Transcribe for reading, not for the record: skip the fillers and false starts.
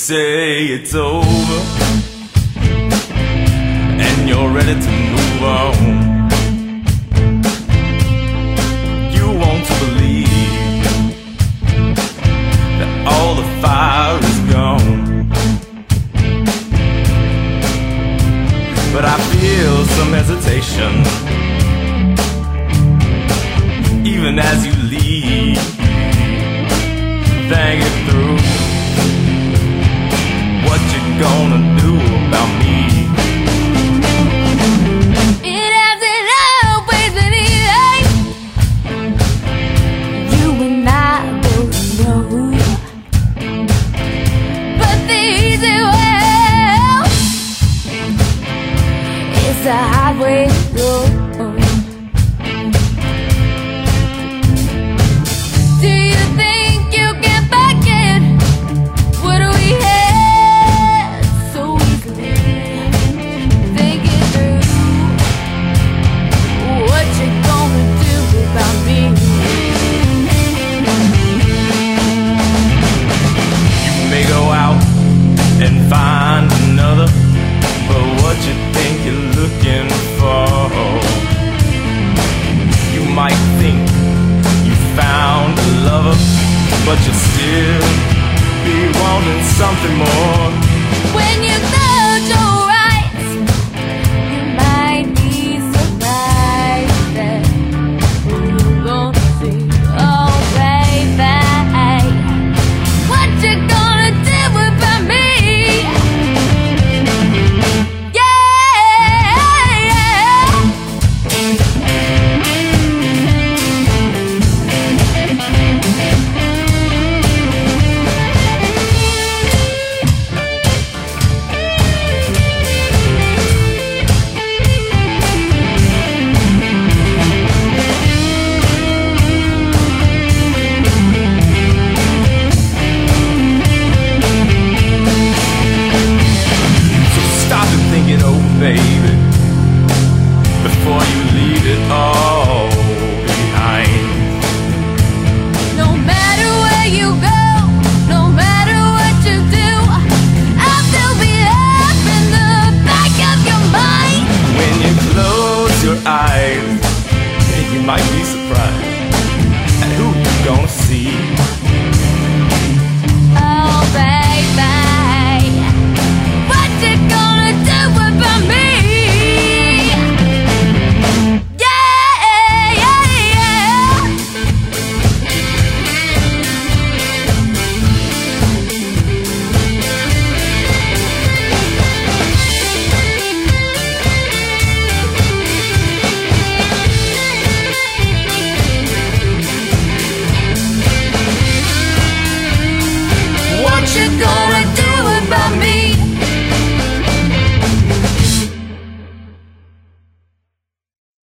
say it's over and you're ready to move on. You want to believe that all the fire is gone, but I feel some hesitation even as you leave. Think it through. What you gonna do about me? It hasn't always been easy. You and I both know, but the easy way is the hard way to go. Do you think you can back it? What do we have so easily? Think it through. What you gonna do about me? You may go out and find another, but what you think you're looking for? You might think you found a lover, but you'll still be wanting something more. When you close your eyes, you might be surprised that you're gonna see. Oh baby, what you gonna do about me? Stop and think it over, baby, before you leave it all behind. No matter where you go, no matter what you do, I'll still be up in the back of your mind. When you close your eyes, you might be surprised at who you're gonna see. Oh baby, what you gonna do about me? What you gonna